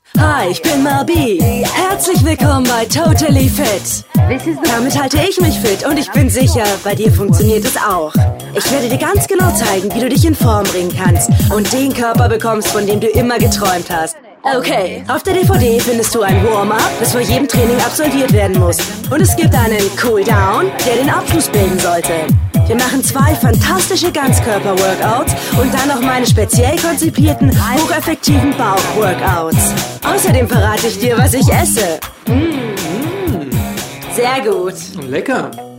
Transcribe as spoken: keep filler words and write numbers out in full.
Hi, ich bin Marbi. Herzlich willkommen bei Totally Fit. Damit halte ich mich fit und ich bin sicher, bei dir funktioniert es auch. Ich werde dir ganz genau zeigen, wie du dich in Form bringen kannst und den Körper bekommst, von dem du immer geträumt hast. Okay, auf der D V D findest du ein Warm-up, das vor jedem Training absolviert werden muss. Und es gibt einen Cool-Down, der den Abschluss bilden sollte. Wir machen zwei fantastische Ganzkörper-Workouts und dann noch meine speziell konzipierten, hocheffektiven Bauch-Workouts. Außerdem verrate ich dir, was ich esse. Mmh, mmh. Sehr gut. Lecker.